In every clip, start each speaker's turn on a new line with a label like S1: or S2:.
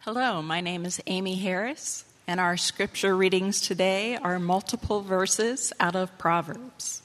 S1: Hello, my name is Amy Harris, and our scripture readings today are multiple verses out of Proverbs.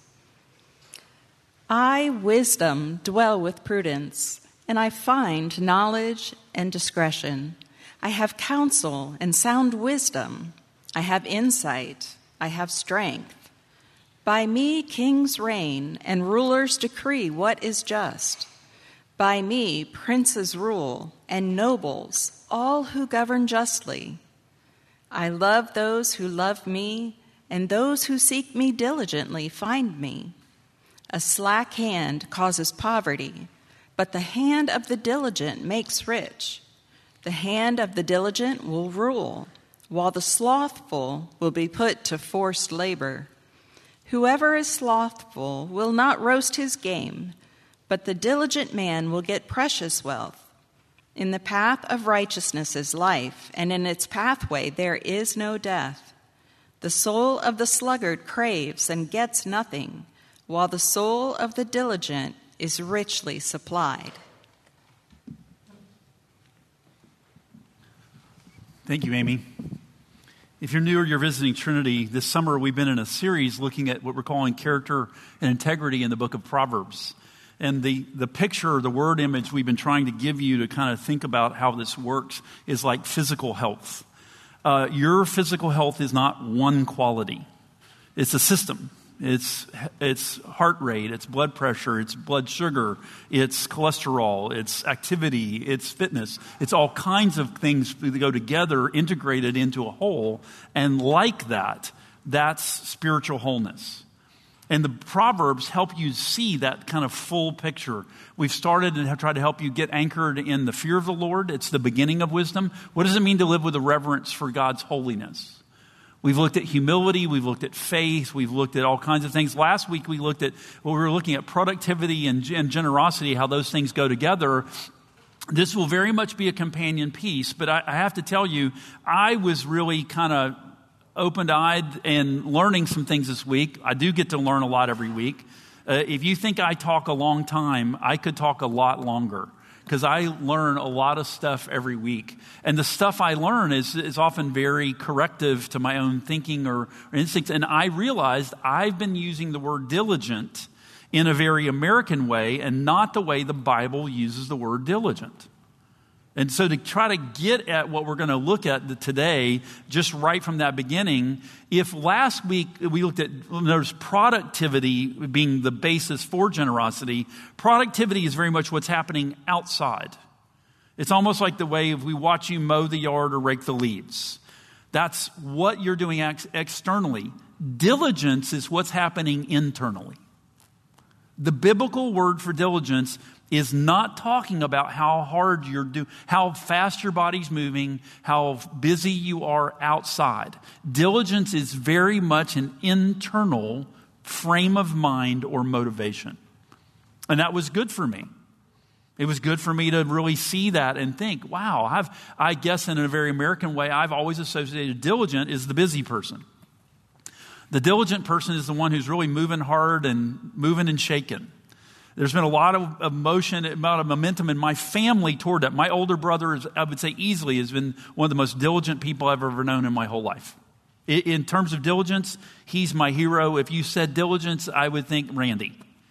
S1: I, wisdom, dwell with prudence, and I find knowledge and discretion. I have counsel and sound wisdom. I have insight. I have strength. By me kings reign, and rulers decree what is just. By me princes rule, and nobles, all who govern justly. I love those who love me, and those who seek me diligently find me. A slack hand causes poverty, but the hand of the diligent makes rich. The hand of the diligent will rule, while the slothful will be put to forced labor. Whoever is slothful will not roast his game, but the diligent man will get precious wealth. In the path of righteousness is life, and in its pathway there is no death. The soul of the sluggard craves and gets nothing, while the soul of the diligent is richly supplied.
S2: Thank you, Amy. If you're new or you're visiting Trinity, this summer we've been in a series looking at what we're calling character and integrity in the book of Proverbs. And the picture, the word image we've been trying to give you to kind of think about how this works is like physical health. Your physical health is not one quality. It's a system. It's heart rate, it's blood pressure, it's blood sugar, it's cholesterol, it's activity, it's fitness. It's all kinds of things that go together, integrated into a whole. And like that, that's spiritual wholeness. And the Proverbs help you see that kind of full picture. We've started and have tried to help you get anchored in the fear of the Lord. It's the beginning of wisdom. What does it mean to live with a reverence for God's holiness? We've looked at humility. We've looked at faith. We've looked at all kinds of things. Last week we looked at, we were looking at productivity and generosity, how those things go together. This will very much be a companion piece. But I have to tell you, I was really kind of open-eyed and learning some things this week. I do get to learn a lot every week. If you think I talk a long time, I could talk a lot longer because I learn a lot of stuff every week. And the stuff I learn is often very corrective to my own thinking or instincts. And I realized I've been using the word diligent in a very American way and not the way the Bible uses the word diligent. And so to try to get at what we're going to look at today, just right from that beginning, if last week we looked at, there's productivity being the basis for generosity, productivity is very much what's happening outside. It's almost like the way if we watch you mow the yard or rake the leaves. That's what you're doing externally. Diligence is what's happening internally. The biblical word for diligence is not talking about how hard you're doing, how fast your body's moving, how busy you are outside. Diligence is very much an internal frame of mind or motivation. And that was good for me. It was good for me to really see that and think, wow, I guess in a very American way, I've always associated diligent is the busy person. The diligent person is the one who's really moving hard and moving and shaking. There's been a lot of emotion, a lot of momentum in my family toward that. My older brother, I would say easily, has been one of the most diligent people I've ever known in my whole life. In terms of diligence, he's my hero. If you said diligence, I would think Randy.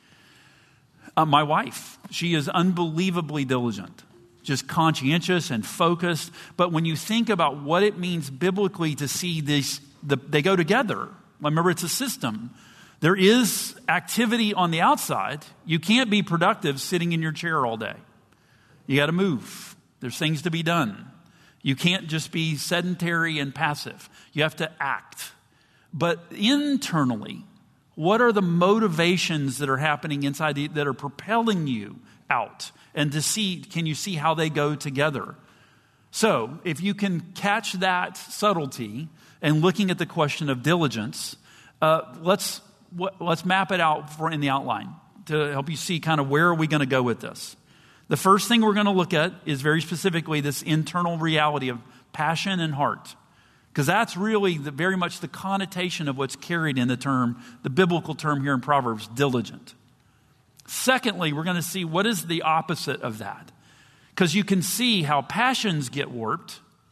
S2: My wife, she is unbelievably diligent, just conscientious and focused. But when you think about what it means biblically to see this, they go together. Remember, it's a system. There is activity on the outside. You can't be productive sitting in your chair all day. You got to move. There's things to be done. You can't just be sedentary and passive. You have to act. But internally, what are the motivations that are happening inside that are propelling you out? And to see, can you see how they go together? So, if you can catch that subtlety and looking at the question of diligence, let's map it out in the outline to help you see kind of where are we going to go with this. The first thing we're going to look at is very specifically this internal reality of passion and heart, because that's really very much the connotation of what's carried in the biblical term here in Proverbs, diligent. Secondly, we're going to see what is the opposite of that, because you can see how passions get warped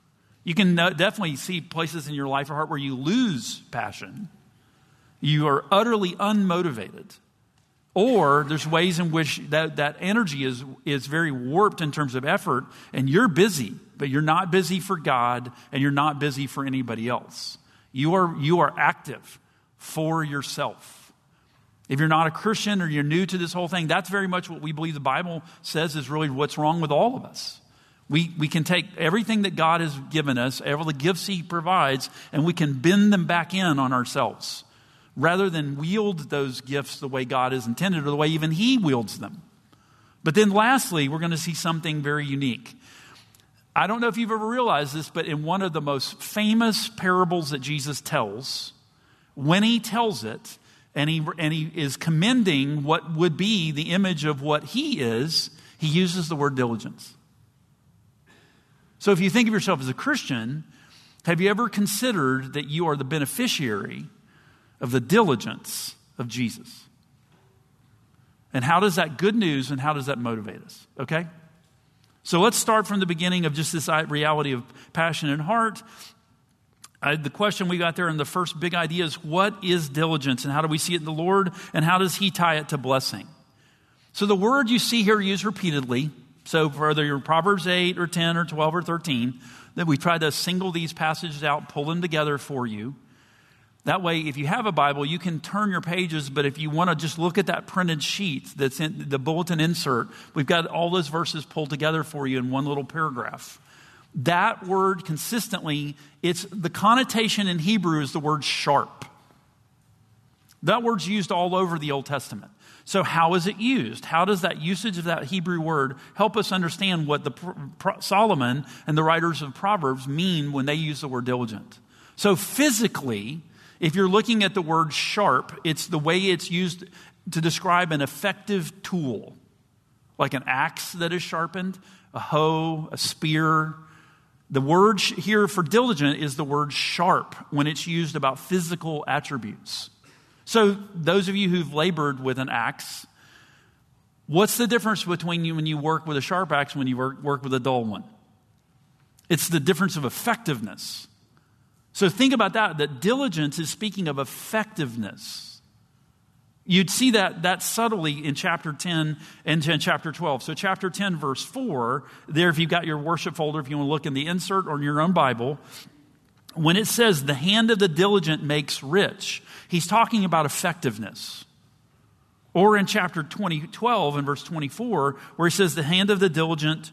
S2: You can definitely see places in your life or heart where you lose passion. You are utterly unmotivated. Or there's ways in which that energy is very warped in terms of effort, and you're busy, but you're not busy for God, and you're not busy for anybody else. You are active for yourself. If you're not a Christian or you're new to this whole thing, that's very much what we believe the Bible says is really what's wrong with all of us. We can take everything that God has given us, all the gifts He provides, and we can bend them back in on ourselves, rather than wield those gifts the way God is intended or the way even He wields them. But then lastly, we're going to see something very unique. I don't know if you've ever realized this, but in one of the most famous parables that Jesus tells, when He tells it, and he is commending what would be the image of what He is, He uses the word diligence. So if you think of yourself as a Christian, have you ever considered that you are the beneficiary of the diligence of Jesus? And how does that good news and how does that motivate us? Okay? So let's start from the beginning of just this reality of passion and heart. The question we got there in the first big idea is, what is diligence and how do we see it in the Lord and how does He tie it to blessing? So the word you see here used repeatedly, so whether you're Proverbs 8 or 10 or 12 or 13, that we tried to single these passages out, pull them together for you. That way, if you have a Bible, you can turn your pages, but if you want to just look at that printed sheet that's in the bulletin insert, we've got all those verses pulled together for you in one little paragraph. That word consistently, it's the connotation in Hebrew is the word sharp. That word's used all over the Old Testament. So how is it used? How does that usage of that Hebrew word help us understand what Solomon and the writers of Proverbs mean when they use the word diligent? So physically, if you're looking at the word sharp, it's the way it's used to describe an effective tool, like an axe that is sharpened, a hoe, a spear. The word here for diligent is the word sharp when it's used about physical attributes. So those of you who've labored with an axe, what's the difference between you when you work with a sharp axe and when you work with a dull one? It's the difference of effectiveness. So think about that diligence is speaking of effectiveness. You'd see that subtly in chapter 10 and in chapter 12. So chapter 10, verse 4, there if you've got your worship folder, if you want to look in the insert or in your own Bible, when it says the hand of the diligent makes rich, he's talking about effectiveness. Or in chapter 12 and verse 24, where he says the hand of the diligent,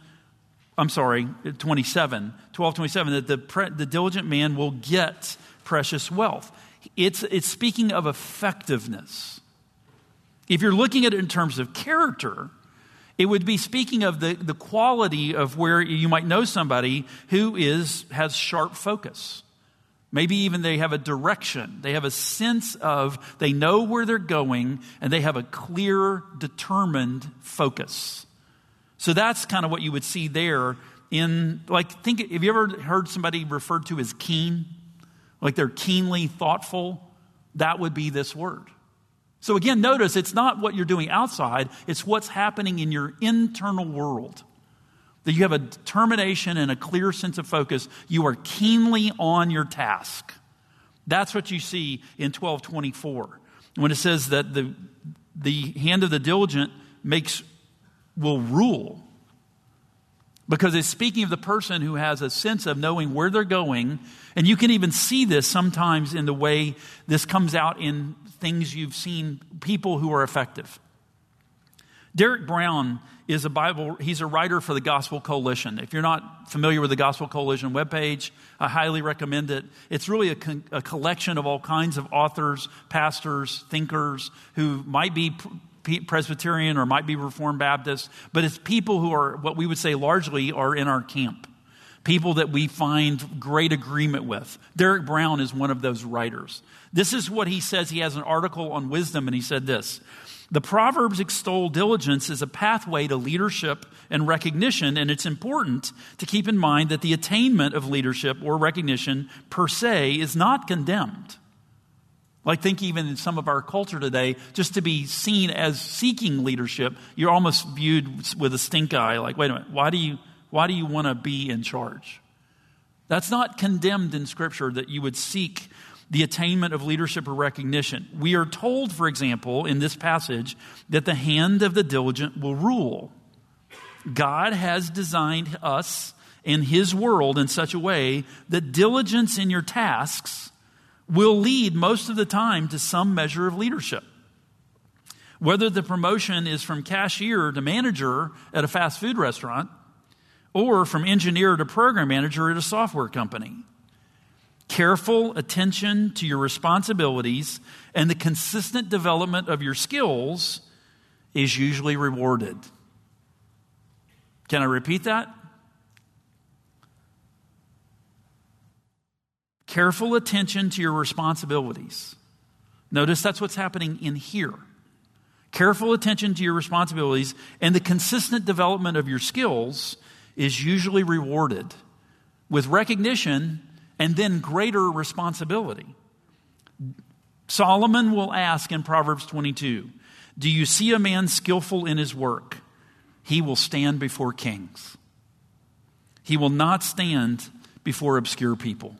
S2: 12:27, that the diligent man will get precious wealth. It's speaking of effectiveness. If you're looking at it in terms of character, it would be speaking of the quality of where you might know somebody who has sharp focus. Maybe even they have a direction. They have a sense of, they know where they're going, and they have a clear, determined focus. So that's kind of what you would see there have you ever heard somebody referred to as keen? Like they're keenly thoughtful? That would be this word. So again, notice it's not what you're doing outside, it's what's happening in your internal world. That you have a determination and a clear sense of focus. You are keenly on your task. That's what you see in 12:24. When it says that the hand of the diligent will rule. Because it's speaking of the person who has a sense of knowing where they're going. And you can even see this sometimes in the way this comes out in things you've seen, people who are effective. Derek Brown he's a writer for the Gospel Coalition. If you're not familiar with the Gospel Coalition webpage, I highly recommend it. It's really a collection of all kinds of authors, pastors, thinkers who might be Presbyterian or might be Reformed Baptist, but it's people who are what we would say largely are in our camp. People that we find great agreement with. Derek Brown is one of those writers. This is what he says. He has an article on wisdom, and he said this: the Proverbs extol diligence as a pathway to leadership and recognition, and it's important to keep in mind that the attainment of leadership or recognition per se is not condemned. Like think even in some of our culture today, just to be seen as seeking leadership, you're almost viewed with a stink eye, like, wait a minute, why do you want to be in charge? That's not condemned in Scripture, that you would seek the attainment of leadership or recognition. We are told, for example, in this passage, that the hand of the diligent will rule. God has designed us in His world in such a way that diligence in your tasks will lead most of the time to some measure of leadership. Whether the promotion is from cashier to manager at a fast food restaurant or from engineer to program manager at a software company. Careful attention to your responsibilities and the consistent development of your skills is usually rewarded. Can I repeat that? Careful attention to your responsibilities. Notice that's what's happening in here. Careful attention to your responsibilities and the consistent development of your skills is usually rewarded with recognition and then greater responsibility. Solomon will ask in Proverbs 22, do you see a man skillful in his work? He will stand before kings. He will not stand before obscure people.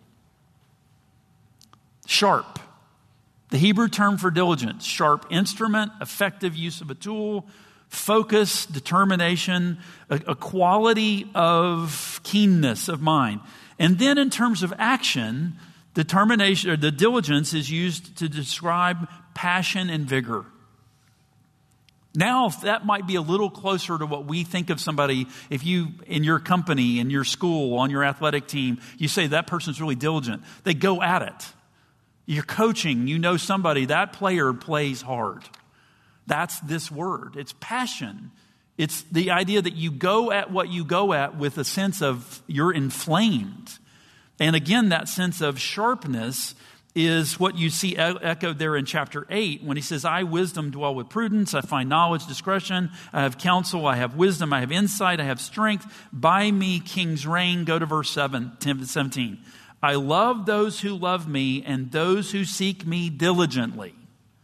S2: Sharp. The Hebrew term for diligence, sharp instrument, effective use of a tool, focus, determination, a quality of keenness of mind. And then in terms of action, determination or the diligence is used to describe passion and vigor. Now, that might be a little closer to what we think of somebody. If you, in your company, in your school, on your athletic team, you say that person's really diligent. They go at it. You're coaching, you know somebody, that player plays hard. That's this word. It's passion. It's the idea that you go at what you go at with a sense of you're inflamed. And again, that sense of sharpness is what you see echoed there in chapter 8 when he says, I, wisdom, dwell with prudence. I find knowledge, discretion. I have counsel. I have wisdom. I have insight. I have strength. By me, kings reign. Go to verse 17. I love those who love me and those who seek me diligently.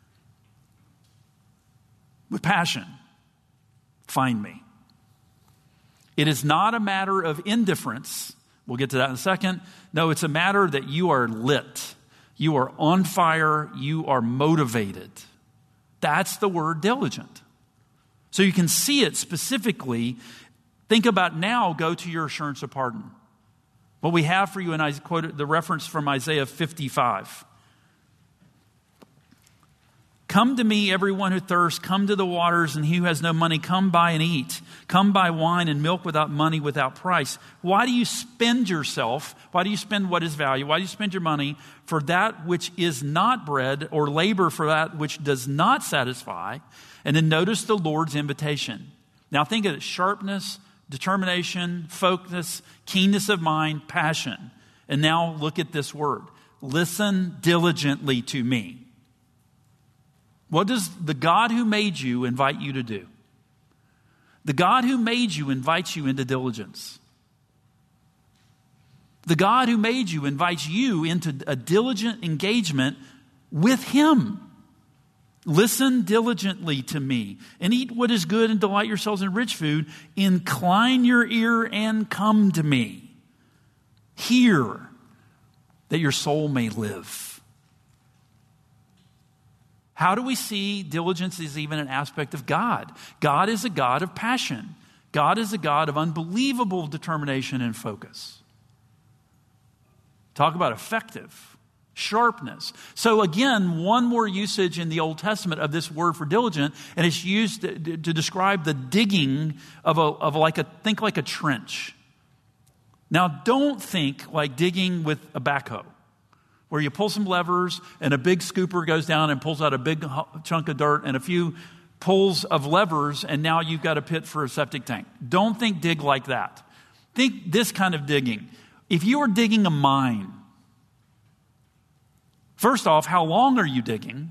S2: With passion, find me. It is not a matter of indifference. We'll get to that in a second. No, it's a matter that you are lit. You are on fire. You are motivated. That's the word diligent. So you can see it specifically. Think about now, go to your assurance of pardon. What we have for you, and I quoted the reference from Isaiah 55. Come to me, everyone who thirsts, come to the waters, and he who has no money, come buy and eat. Come buy wine and milk without money, without price. Why do you spend yourself? Why do you spend what is value? Why do you spend your money for that which is not bread, or labor for that which does not satisfy? And then notice the Lord's invitation. Now think of it, sharpness, determination, focus, keenness of mind, passion. And now look at this word. Listen diligently to me. What does the God who made you invite you to do? The God who made you invites you into diligence. The God who made you invites you into a diligent engagement with Him. Listen diligently to me and eat what is good and delight yourselves in rich food. Incline your ear and come to me. Hear that your soul may live. How do we see diligence is even an aspect of God? God is a God of passion. God is a God of unbelievable determination and focus. Talk about effective. Sharpness. So again, one more usage in the Old Testament of this word for diligent, and it's used to describe the digging think like a trench. Now, don't think like digging with a backhoe, where you pull some levers and a big scooper goes down and pulls out a big chunk of dirt and a few pulls of levers, and now you've got a pit for a septic tank. Don't think dig like that. Think this kind of digging. If you are digging a mine, first off, how long are you digging?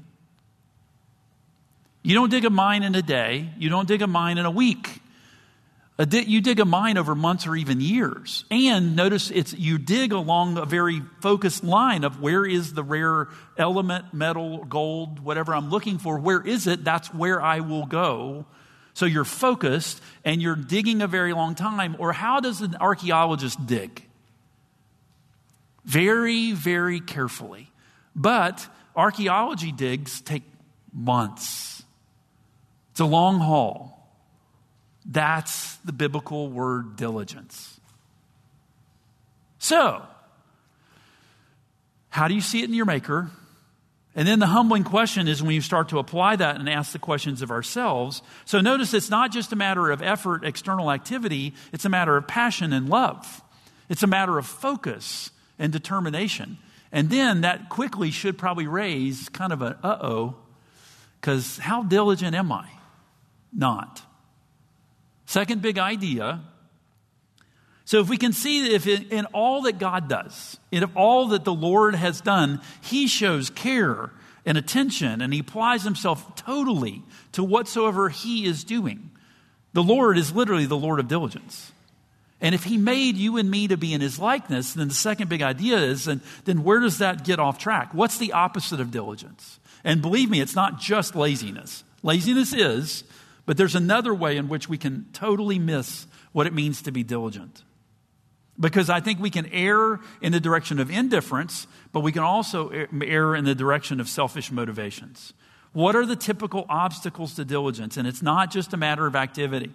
S2: You don't dig a mine in a day. You don't dig a mine in a week. You dig a mine over months or even years. And notice you dig along a very focused line of where is the rare element, metal, gold, whatever I'm looking for. Where is it? That's where I will go. So you're focused and you're digging a very long time. Or how does an archaeologist dig? very, very carefully. But archaeology digs take months. It's a long haul. That's the biblical word diligence. So, how do you see it in your maker? And then the humbling question is when you start to apply that and ask the questions of ourselves. So notice it's not just a matter of effort, external activity. It's a matter of passion and love. It's a matter of focus and determination. And then that quickly should probably raise kind of an uh-oh, because how diligent am I? Not. Second big idea. So if we can see that if in all that God does, in all that the Lord has done, he shows care and attention, and he applies himself totally to whatsoever he is doing. The Lord is literally the Lord of diligence. And if he made you and me to be in his likeness, then the second big idea is, and then where does that get off track? What's the opposite of diligence? And believe me, it's not just laziness. Laziness is, but there's another way in which we can totally miss what it means to be diligent. Because I think we can err in the direction of indifference, but we can also err in the direction of selfish motivations. What are the typical obstacles to diligence? And it's not just a matter of activity.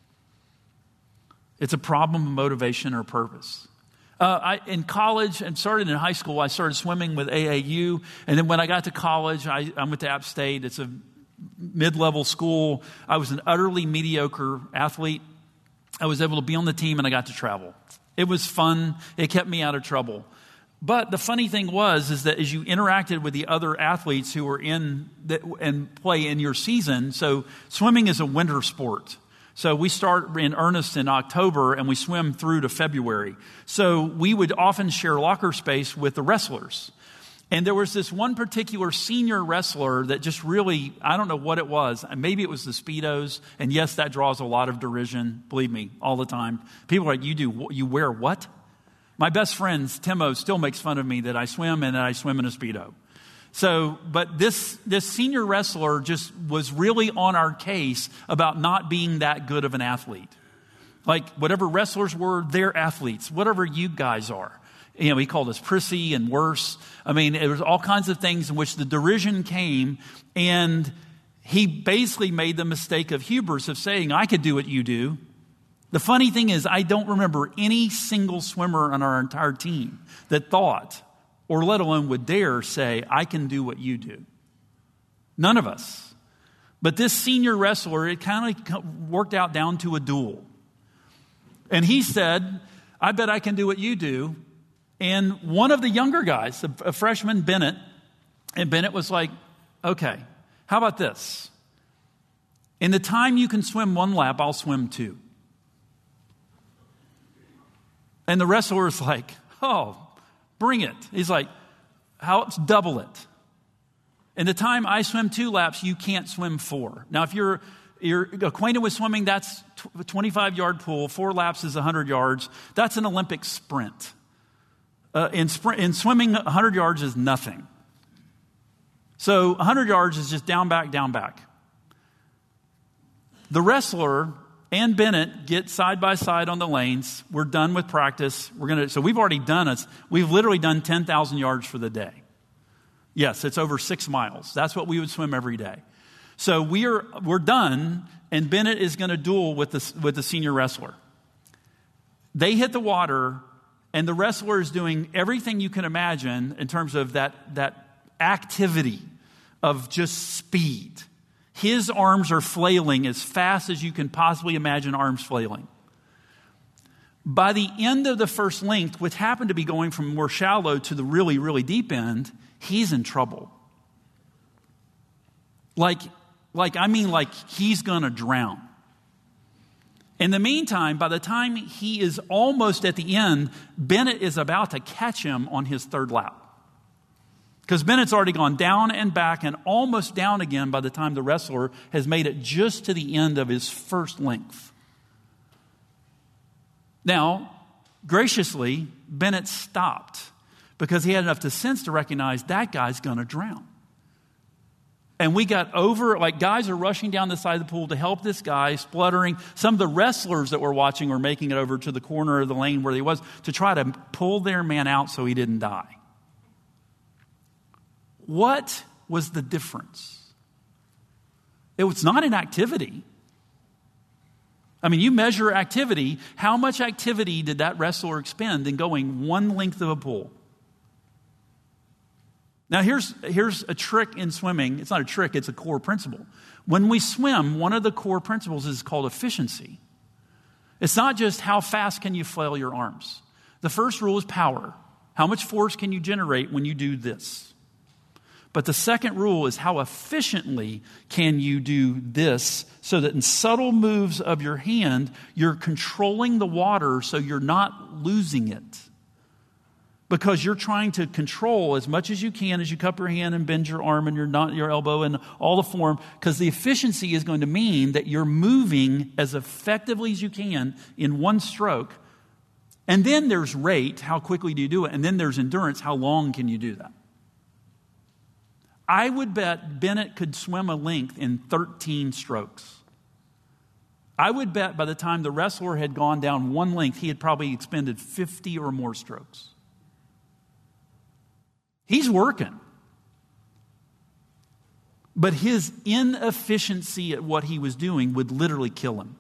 S2: It's a problem of motivation or purpose. In college and started in high school, I started swimming with AAU. And then when I got to college, I went to App State. It's a mid-level school. I was an utterly mediocre athlete. I was able to be on the team and I got to travel. It was fun. It kept me out of trouble. But the funny thing is that as you interacted with the other athletes who were in and play in your season, so swimming is a winter sport. So we start in earnest in October and we swim through to February. So we would often share locker space with the wrestlers. And there was this one particular senior wrestler that just really, I don't know what it was. Maybe it was the Speedos. And yes, that draws a lot of derision. Believe me, all the time. People are like, you wear what? My best friend, Timo, still makes fun of me that I swim and that I swim in a Speedo. So, but this senior wrestler just was really on our case about not being that good of an athlete. Like whatever wrestlers were, they're athletes. Whatever you guys are. You know, he called us prissy and worse. I mean, there was all kinds of things in which the derision came, and he basically made the mistake of hubris of saying, I could do what you do. The funny thing is, I don't remember any single swimmer on our entire team that thought, or let alone would dare say, I can do what you do. None of us. But this senior wrestler, it kind of worked out down to a duel. And he said, I bet I can do what you do. And one of the younger guys, a freshman, Bennett, and Bennett was like, okay, how about this? In the time you can swim one lap, I'll swim two. And the wrestler is like, oh, bring it. He's like, let's double it. In the time I swim 2 laps, you can't swim 4. Now, if you're acquainted with swimming, that's a 25-yard pool. 4 laps is 100 yards. That's an Olympic sprint. In swimming, 100 yards is nothing. So 100 yards is just down, back, down, back. The wrestler and Bennett get side by side on the lanes. We're done with practice. So we've already done it. We've literally done 10,000 yards for the day. Yes, it's over 6 miles. That's what we would swim every day. So we're done, and Bennett is going to duel with the senior wrestler. They hit the water. And the wrestler is doing everything you can imagine in terms of that activity of just speed. His arms are flailing as fast as you can possibly imagine arms flailing. By the end of the first length, which happened to be going from more shallow to the really, really deep end, he's in trouble. Like he's going to drown. In the meantime, by the time he is almost at the end, Bennett is about to catch him on his 3rd lap. Because Bennett's already gone down and back and almost down again by the time the wrestler has made it just to the end of his first length. Now, graciously, Bennett stopped because he had enough sense to recognize that guy's going to drown. And we got over, like guys are rushing down the side of the pool to help this guy, spluttering. Some of the wrestlers that were watching were making it over to the corner of the lane where he was to try to pull their man out so he didn't die. What was the difference? It was not in activity. I mean, you measure activity. How much activity did that wrestler expend in going one length of a pool? Now, here's a trick in swimming. It's not a trick, it's a core principle. When we swim, one of the core principles is called efficiency. It's not just how fast can you flail your arms. The first rule is power. How much force can you generate when you do this? But the second rule is how efficiently can you do this so that in subtle moves of your hand, you're controlling the water so you're not losing it. Because you're trying to control as much as you can as you cup your hand and bend your arm and your elbow and all the form. Because the efficiency is going to mean that you're moving as effectively as you can in one stroke. And then there's rate, how quickly do you do it? And then there's endurance, how long can you do that? I would bet Bennett could swim a length in 13 strokes. I would bet by the time the wrestler had gone down one length, he had probably expended 50 or more strokes. He's working. But his inefficiency at what he was doing would literally kill him.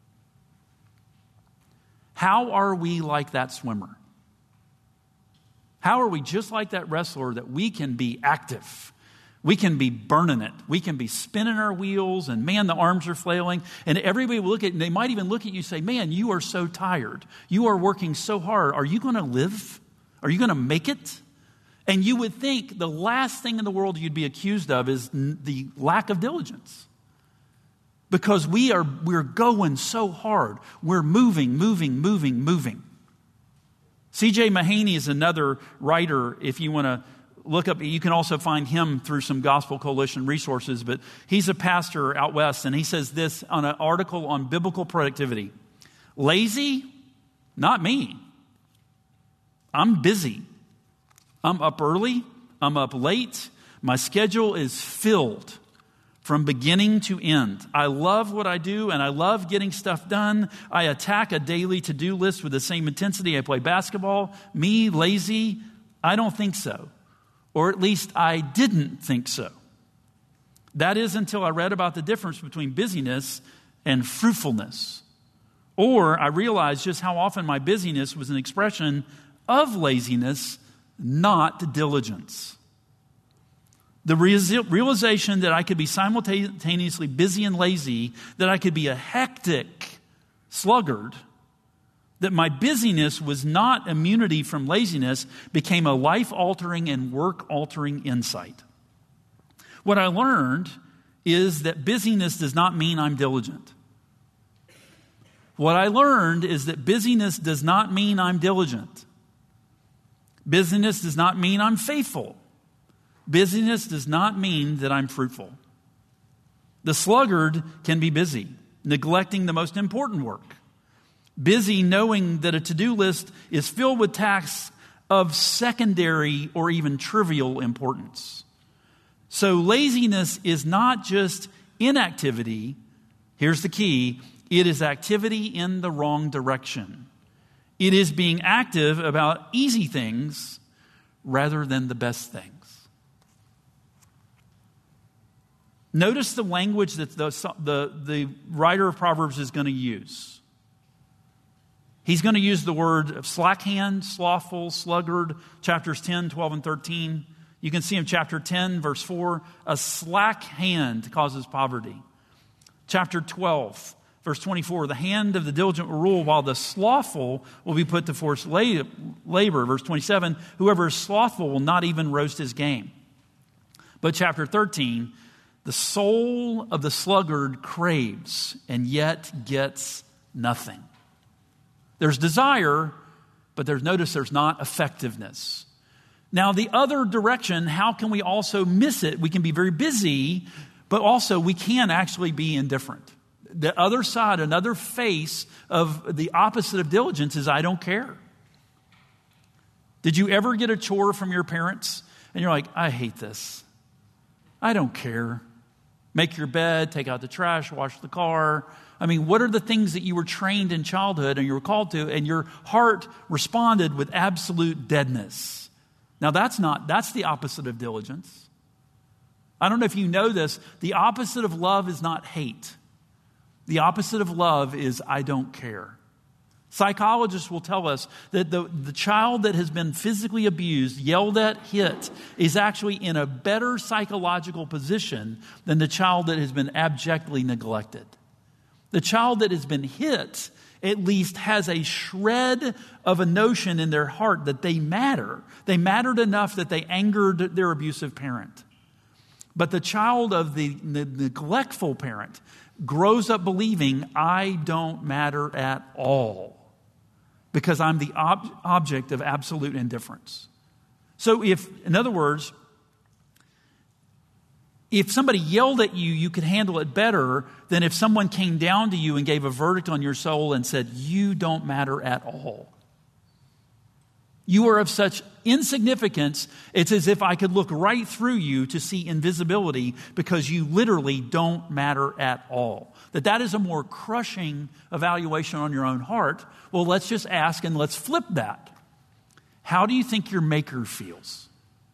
S2: How are we like that swimmer? How are we just like that wrestler that we can be active? We can be burning it. We can be spinning our wheels and man, the arms are flailing. And everybody will look at it and they might even look at you and say, man, you are so tired. You are working so hard. Are you going to live? Are you going to make it? And you would think the last thing in the world you'd be accused of is the lack of diligence. Because we're going so hard. We're moving. C.J. Mahaney is another writer. If you want to look up, you can also find him through some Gospel Coalition resources. But he's a pastor out west, and he says this on an article on biblical productivity. Lazy? Not me. I'm busy. I'm up early. I'm up late. My schedule is filled from beginning to end. I love what I do, and I love getting stuff done. I attack a daily to-do list with the same intensity I play basketball. Me, lazy? I don't think so. Or at least I didn't think so. That is until I read about the difference between busyness and fruitfulness. Or I realized just how often my busyness was an expression of laziness, not diligence. The realization that I could be simultaneously busy and lazy, that I could be a hectic sluggard, that my busyness was not immunity from laziness, became a life-altering and work-altering insight. What I learned is that busyness does not mean I'm diligent. What I learned is that busyness does not mean I'm diligent. Busyness does not mean I'm faithful. Busyness does not mean that I'm fruitful. The sluggard can be busy, neglecting the most important work. Busy knowing that a to-do list is filled with tasks of secondary or even trivial importance. So laziness is not just inactivity. Here's the key. It is activity in the wrong direction. It is being active about easy things rather than the best things. Notice the language that the writer of Proverbs is going to use. He's going to use the word slack hand, slothful, sluggard, chapters 10, 12, and 13. You can see in chapter 10, verse 4, a slack hand causes poverty. Chapter 12, verse 24, the hand of the diligent will rule while the slothful will be put to forced labor. Verse 27, whoever is slothful will not even roast his game. But chapter 13, the soul of the sluggard craves and yet gets nothing. There's desire, but notice there's not effectiveness. Now, the other direction, how can we also miss it? We can be very busy, but also we can actually be indifferent. The other side, another face of the opposite of diligence is I don't care. Did you ever get a chore from your parents and you're like, I hate this? I don't care. Make your bed, take out the trash, wash the car. I mean, what are the things that you were trained in childhood and you were called to, and your heart responded with absolute deadness? Now, that's the opposite of diligence. I don't know if you know this. The opposite of love is not hate. The opposite of love is I don't care. Psychologists will tell us that the child that has been physically abused, yelled at, hit, is actually in a better psychological position than the child that has been abjectly neglected. The child that has been hit at least has a shred of a notion in their heart that they matter. They mattered enough that they angered their abusive parent. But the child of the neglectful parent grows up believing, I don't matter at all, because I'm the object of absolute indifference. So in other words, if somebody yelled at you, you could handle it better than if someone came down to you and gave a verdict on your soul and said, you don't matter at all. You are of such insignificance, it's as if I could look right through you to see invisibility because you literally don't matter at all. That is a more crushing evaluation on your own heart. Well, let's just ask and let's flip that. How do you think your Maker feels?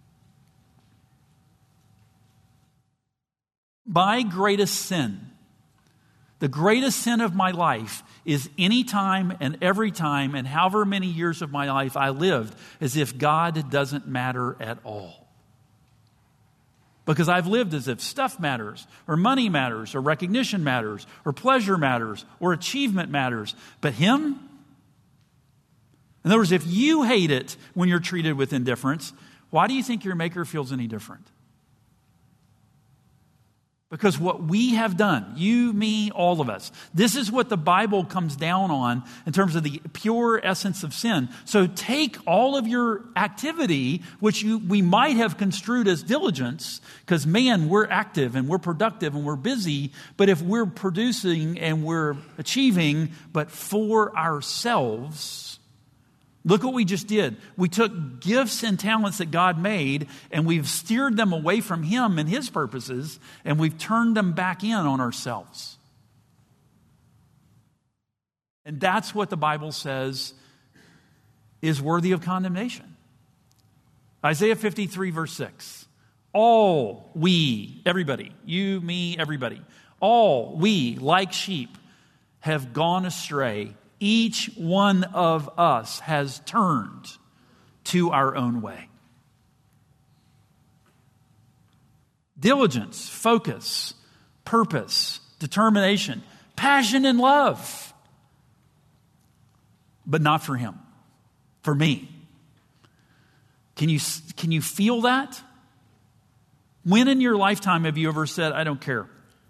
S2: My greatest sin, the greatest sin of my life, is any time and every time and however many years of my life I lived as if God doesn't matter at all. Because I've lived as if stuff matters, or money matters, or recognition matters, or pleasure matters, or achievement matters. But Him? In other words, if you hate it when you're treated with indifference, why do you think your Maker feels any different? Because what we have done, you, me, all of us, this is what the Bible comes down on in terms of the pure essence of sin. So take all of your activity, which we might have construed as diligence, because man, we're active and we're productive and we're busy, but if we're producing and we're achieving, but for ourselves, look what we just did. We took gifts and talents that God made and we've steered them away from Him and His purposes, and we've turned them back in on ourselves. And that's what the Bible says is worthy of condemnation. Isaiah 53 verse 6. All we, everybody, you, me, everybody, all we, like sheep, have gone astray. Each one of us has turned to our own way. Diligence, focus, purpose, determination, passion, and love. But not for Him, for me. Can you feel that? When in your lifetime have you ever said, I don't care?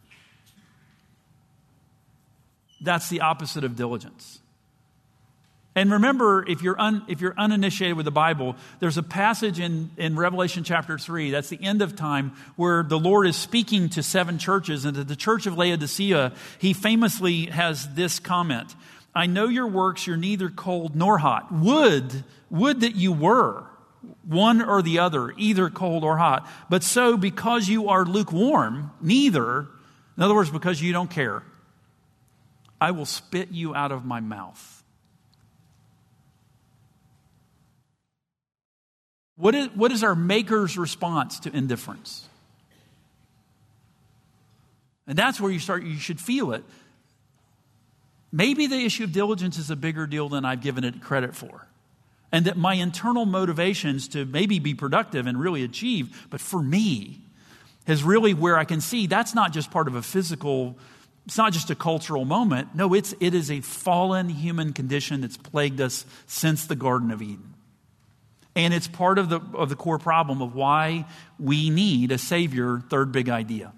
S2: That's the opposite of diligence. And remember, if you're uninitiated with the Bible, there's a passage in Revelation chapter 3, that's the end of time, where the Lord is speaking to 7 churches. And to the church of Laodicea, He famously has this comment: I know your works, you're neither cold nor hot. Would that you were one or the other, either cold or hot. But so, because you are lukewarm, neither, in other words, because you don't care, I will spit you out of my mouth. What is our Maker's response to indifference? And that's where you should feel it. Maybe the issue of diligence is a bigger deal than I've given it credit for. And that my internal motivations to maybe be productive and really achieve, but for me, is really where I can see that's not just part of a physical, it's not just a cultural moment. No, it is a fallen human condition that's plagued us since the Garden of Eden. And it's part of the core problem of why we need a Savior, third big idea.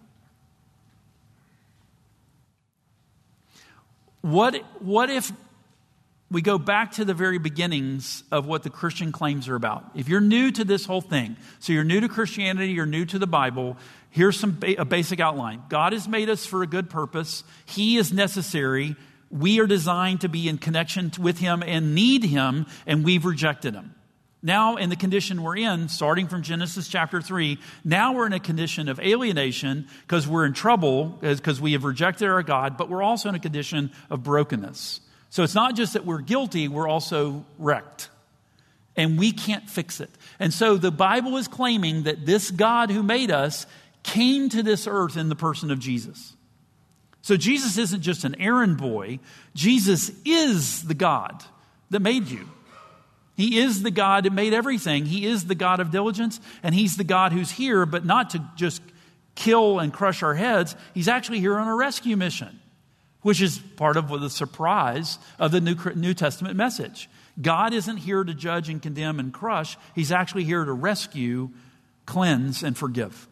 S2: What if we go back to the very beginnings of what the Christian claims are about? If you're new to this whole thing, so you're new to Christianity, you're new to the Bible, here's a basic outline. God has made us for a good purpose. He is necessary. We are designed to be in connection with Him and need Him, and we've rejected Him. Now in the condition we're in, starting from Genesis chapter 3, now we're in a condition of alienation because we're in trouble, because we have rejected our God, but we're also in a condition of brokenness. So it's not just that we're guilty, we're also wrecked. And we can't fix it. And so the Bible is claiming that this God who made us came to this earth in the person of Jesus. So Jesus isn't just an errand boy. Jesus is the God that made you. He is the God that made everything. He is the God of diligence, and He's the God who's here, but not to just kill and crush our heads. He's actually here on a rescue mission, which is part of the surprise of the New Testament message. God isn't here to judge and condemn and crush. He's actually here to rescue, cleanse, and forgive.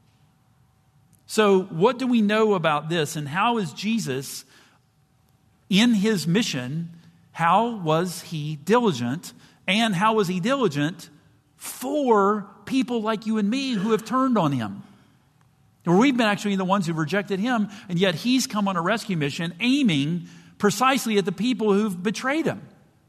S2: So what do we know about this, and how is Jesus in His mission? How was He diligent? And how was He diligent for people like you and me who have turned on Him? Or we've been actually the ones who rejected Him, and yet He's come on a rescue mission aiming precisely at the people who've betrayed Him.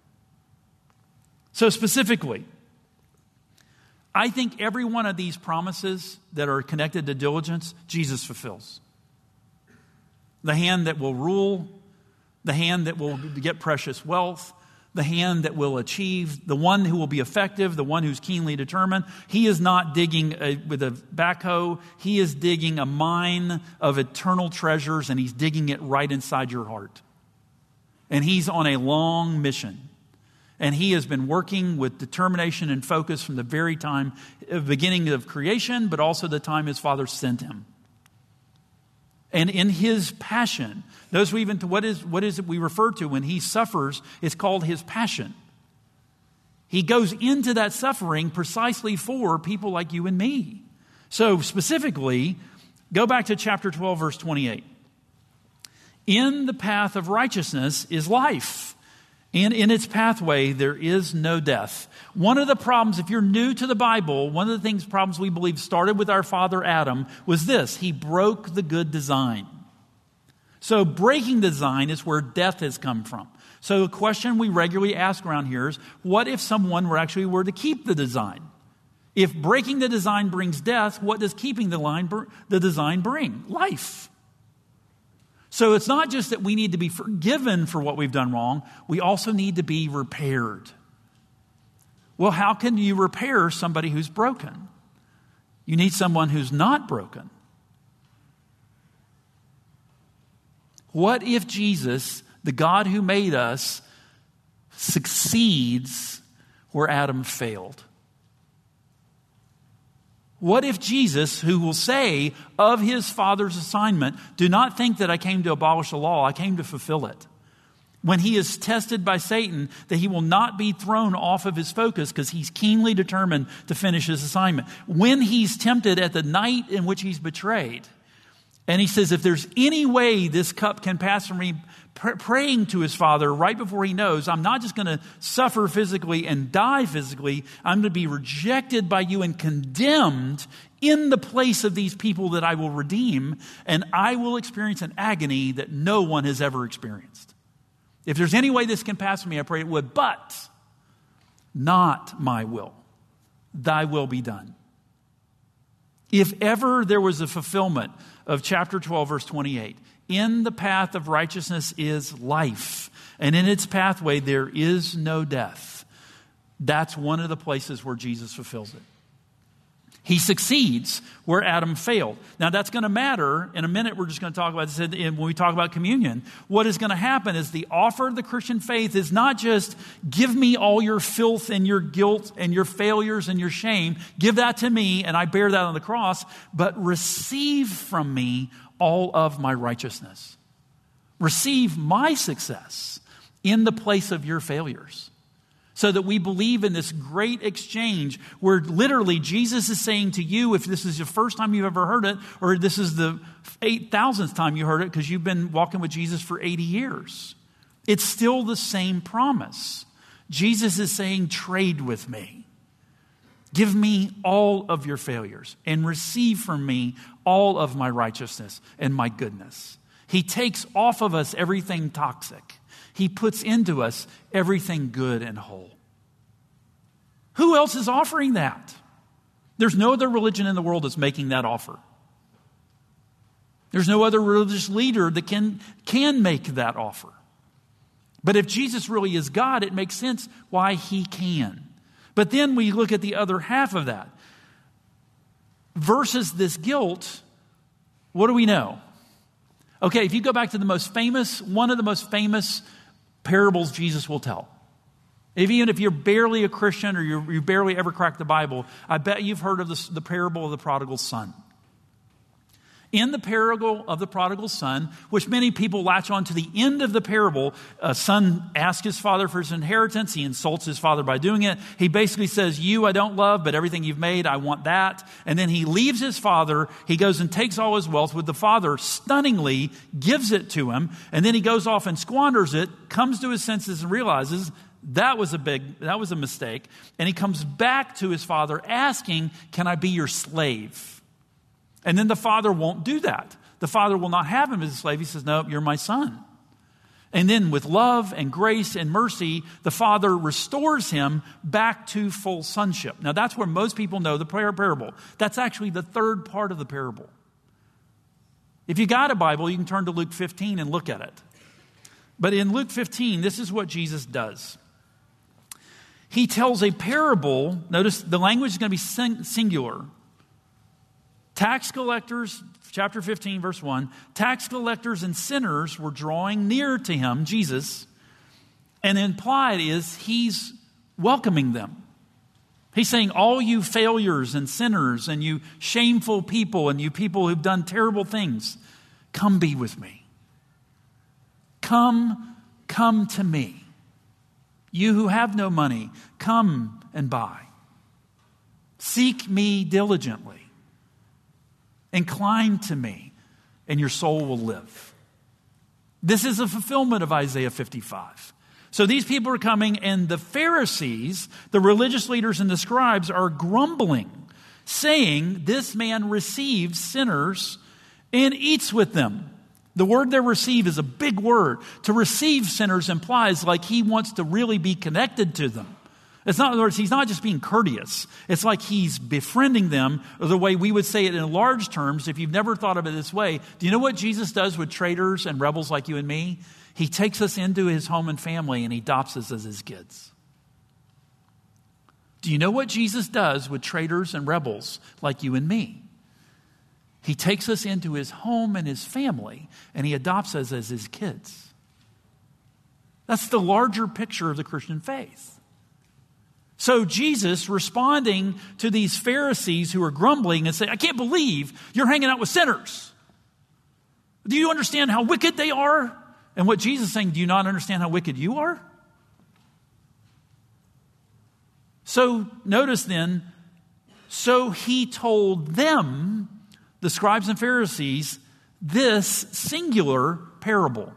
S2: So specifically, I think every one of these promises that are connected to diligence, Jesus fulfills. The hand that will rule, the hand that will get precious wealth, the hand that will achieve, the one who will be effective, the one who's keenly determined. He is not digging with a backhoe. He is digging a mine of eternal treasures, and He's digging it right inside your heart. And He's on a long mission. And He has been working with determination and focus from the very time, beginning of creation, but also the time His Father sent Him. And in His passion, notice what is it we refer to when He suffers? It's called His passion. He goes into that suffering precisely for people like you and me. So specifically, go back to chapter 12, verse 28. In the path of righteousness is life, and in its pathway there is no death. One of the problems, if you're new to the Bible, one of the problems we believe started with our father Adam was this: he broke the good design. So breaking the design is where death has come from. So a question we regularly ask around here is, what if someone were to keep the design? If breaking the design brings death, what does keeping the design bring? Life. So it's not just that we need to be forgiven for what we've done wrong, we also need to be repaired. Well, how can you repair somebody who's broken? You need someone who's not broken. What if Jesus, the God who made us, succeeds where Adam failed? What if Jesus, who will say of His Father's assignment, do not think that I came to abolish the law, I came to fulfill it. When He is tested by Satan, that He will not be thrown off of His focus because He's keenly determined to finish His assignment. When He's tempted at the night in which He's betrayed, and He says, if there's any way this cup can pass from me, praying to His Father right before He knows, I'm not just going to suffer physically and die physically, I'm going to be rejected by you and condemned in the place of these people that I will redeem, and I will experience an agony that no one has ever experienced. If there's any way this can pass from me, I pray it would, but not my will. Thy will be done. If ever there was a fulfillment of chapter 12, verse 28, in the path of righteousness is life, and in its pathway there is no death. That's one of the places where Jesus fulfills it. He succeeds where Adam failed. Now that's going to matter. In a minute we're just going to talk about this when we talk about communion. What is going to happen is the offer of the Christian faith is not just give me all your filth and your guilt and your failures and your shame. Give that to me and I bear that on the cross. But receive from me all of my righteousness. Receive my success in the place of your failures. So that we believe in this great exchange where literally Jesus is saying to you, if this is the first time you've ever heard it, or this is the 8,000th time you heard it because you've been walking with Jesus for 80 years, it's still the same promise. Jesus is saying, trade with me. Give me all of your failures and receive from me all of my righteousness and my goodness. He takes off of us everything toxic. He puts into us everything good and whole. Who else is offering that? There's no other religion in the world that's making that offer. There's no other religious leader that can make that offer. But if Jesus really is God, it makes sense why he can. But then we look at the other half of that. Versus this guilt, what do we know? Okay, if you go back to one of the most famous parables Jesus will tell. Even if you're barely a Christian or you barely ever cracked the Bible, I bet you've heard of the parable of the prodigal son. In the parable of the prodigal son, which many people latch on to the end of the parable, a son asks his father for his inheritance. He insults his father by doing it. He basically says, you I don't love, but everything you've made, I want that. And then he leaves his father. He goes and takes all his wealth, with the father stunningly gives it to him. And then he goes off and squanders it, comes to his senses and realizes that was a mistake. And he comes back to his father asking, can I be your slave? And then the father won't do that. The father will not have him as a slave. He says, no, you're my son. And then with love and grace and mercy, the father restores him back to full sonship. Now that's where most people know the parable. That's actually the third part of the parable. If you got a Bible, you can turn to Luke 15 and look at it. But in Luke 15, this is what Jesus does. He tells a parable. Notice the language is going to be singular. Tax collectors, chapter 15, verse 1, tax collectors and sinners were drawing near to him, Jesus, and implied is he's welcoming them. He's saying, all you failures and sinners and you shameful people and you people who've done terrible things, come be with me. Come to me. You who have no money, come and buy. Seek me diligently. Incline to me, and your soul will live. This is a fulfillment of Isaiah 55. So these people are coming, and the Pharisees, the religious leaders and the scribes, are grumbling, saying, this man receives sinners and eats with them. The word there, receive, is a big word. To receive sinners implies like he wants to really be connected to them. It's not, in other words, he's not just being courteous. It's like he's befriending them, or the way we would say it in large terms, if you've never thought of it this way. Do you know what Jesus does with traitors and rebels like you and me? He takes us into his home and family and he adopts us as his kids. Do you know what Jesus does with traitors and rebels like you and me? He takes us into his home and his family and he adopts us as his kids. That's the larger picture of the Christian faith. So Jesus, responding to these Pharisees who are grumbling and saying, I can't believe you're hanging out with sinners. Do you understand how wicked they are? And what Jesus is saying, do you not understand how wicked you are? So notice then, so he told them, the scribes and Pharisees, this singular parable.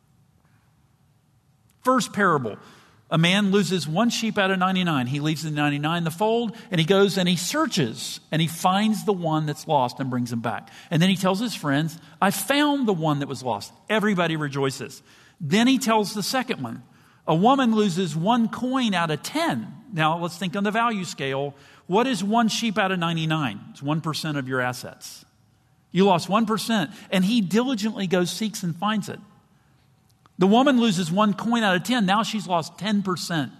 S2: First parable. A man loses one sheep out of 99. He leaves the 99 in the fold, and he goes and he searches, and he finds the one that's lost and brings him back. And then he tells his friends, I found the one that was lost. Everybody rejoices. Then he tells the second one. A woman loses one coin out of 10. Now, let's think on the value scale. What is one sheep out of 99? It's 1% of your assets. You lost 1%, and he diligently goes, seeks, and finds it. The woman loses one coin out of 10. Now she's lost 10%.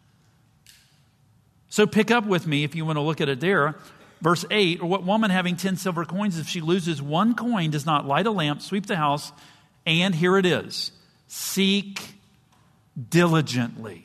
S2: So pick up with me if you want to look at it there. Verse 8, or what woman having 10 silver coins, if she loses one coin, does not light a lamp, sweep the house, and here it is, seek diligently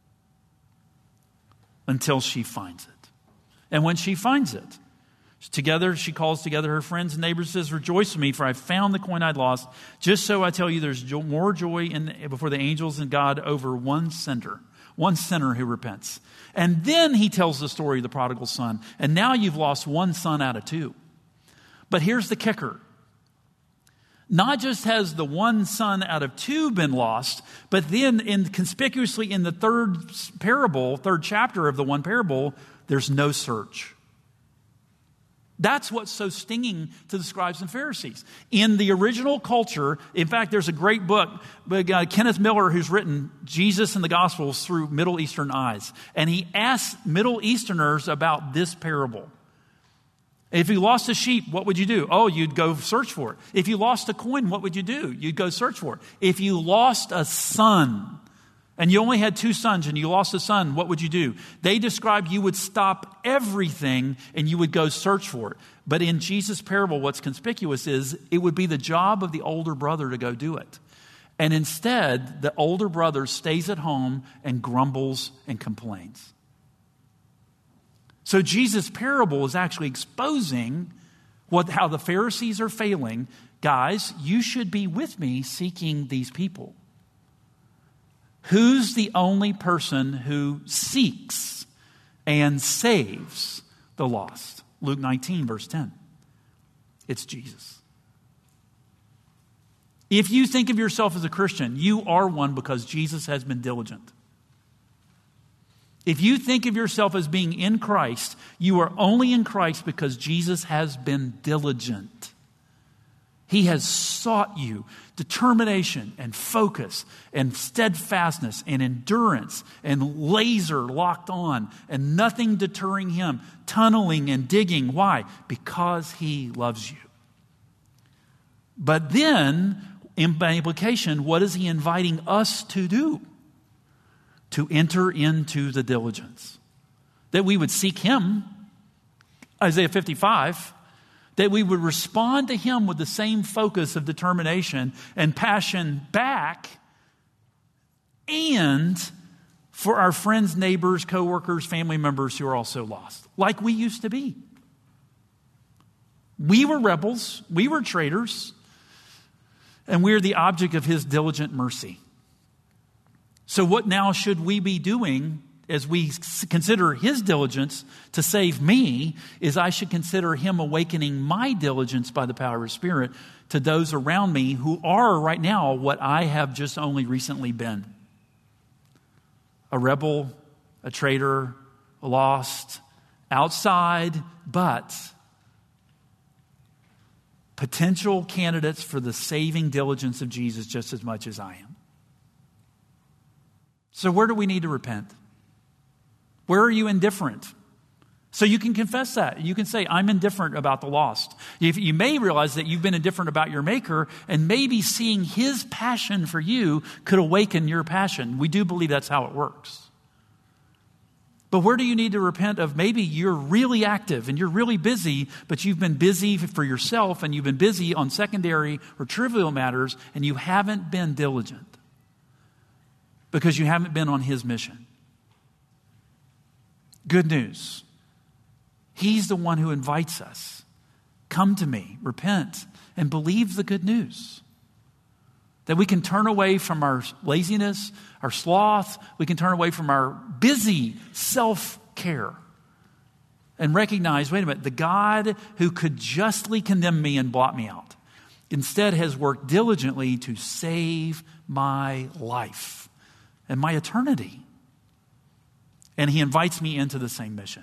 S2: until she finds it. And when she finds it, together, she calls together her friends and neighbors, says, rejoice with me, for I found the coin I'd lost. Just so I tell you, there's more joy before the angels and God over one sinner who repents. And then he tells the story of the prodigal son. And now you've lost one son out of 2. But here's the kicker. Not just has the one son out of 2 been lost, but then conspicuously in the third chapter of the one parable, there's no search. That's what's so stinging to the scribes and Pharisees. In the original culture, in fact, there's a great book by Kenneth Miller who's written Jesus and the Gospels through Middle Eastern eyes. And he asked Middle Easterners about this parable. If you lost a sheep, what would you do? Oh, you'd go search for it. If you lost a coin, what would you do? You'd go search for it. If you lost a son, and you only had 2 sons and you lost a son, what would you do? They described you would stop everything and you would go search for it. But in Jesus' parable, what's conspicuous is it would be the job of the older brother to go do it. And instead, the older brother stays at home and grumbles and complains. So Jesus' parable is actually exposing how the Pharisees are failing. Guys, you should be with me seeking these people. Who's the only person who seeks and saves the lost? Luke 19, verse 10. It's Jesus. If you think of yourself as a Christian, you are one because Jesus has been diligent. If you think of yourself as being in Christ, you are only in Christ because Jesus has been diligent. He has sought you. Determination and focus and steadfastness and endurance and laser locked on and nothing deterring him, tunneling and digging. Why? Because he loves you. But then, by implication, what is he inviting us to do? To enter into the diligence. That we would seek him, Isaiah 55, that we would respond to him with the same focus of determination and passion back, and for our friends, neighbors, coworkers, family members who are also lost, like we used to be. We were rebels, we were traitors, and we're the object of his diligent mercy. So what now should we be doing as we consider his diligence to save me? Is I should consider him awakening my diligence by the power of his Spirit to those around me who are right now what I have just only recently been. A rebel, a traitor, lost, outside, but potential candidates for the saving diligence of Jesus just as much as I am. So where do we need to repent? Where are you indifferent? So you can confess that. You can say, I'm indifferent about the lost. You may realize that you've been indifferent about your Maker, and maybe seeing his passion for you could awaken your passion. We do believe that's how it works. But where do you need to repent of? Maybe you're really active and you're really busy, but you've been busy for yourself and you've been busy on secondary or trivial matters, and you haven't been diligent because you haven't been on his mission. Good news. He's the one who invites us. Come to me, repent, and believe the good news. That we can turn away from our laziness, our sloth. We can turn away from our busy self-care and recognize, wait a minute, the God who could justly condemn me and blot me out instead has worked diligently to save my life and my eternity. And he invites me into the same mission.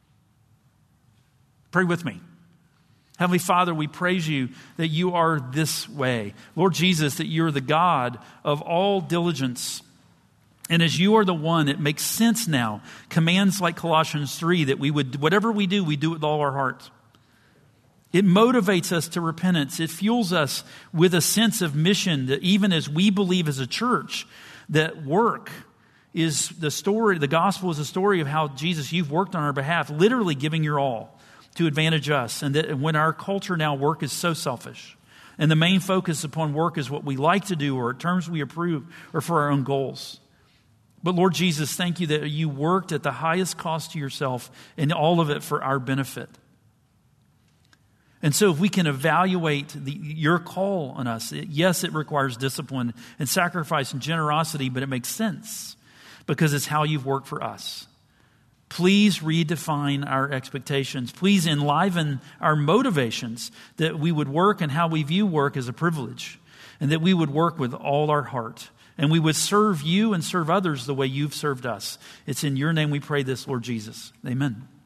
S2: Pray with me. Heavenly Father, we praise you that you are this way. Lord Jesus, that you're the God of all diligence. And as you are the one, it makes sense now. Commands like Colossians 3, that we would, whatever we do with all our heart. It motivates us to repentance. It fuels us with a sense of mission, that even as we believe as a church, that work is the story, the gospel is a story of how, Jesus, you've worked on our behalf, literally giving your all to advantage us. And that when our culture now, work is so selfish, and the main focus upon work is what we like to do or terms we approve or for our own goals. But Lord Jesus, thank you that you worked at the highest cost to yourself, and all of it for our benefit. And so if we can evaluate your call on us, yes, it requires discipline and sacrifice and generosity, but it makes sense because it's how you've worked for us. Please redefine our expectations. Please enliven our motivations, that we would work and how we view work as a privilege, and that we would work with all our heart, and we would serve you and serve others the way you've served us. It's in your name we pray this, Lord Jesus. Amen.